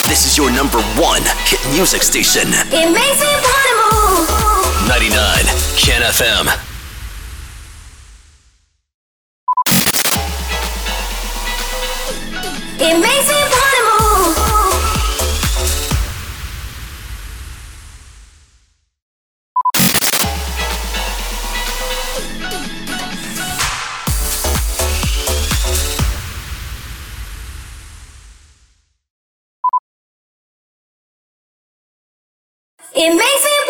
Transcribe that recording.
This is your number one hit music station. It makes me wanna move. 99 Ken FM. It makes me wanna move. It makes me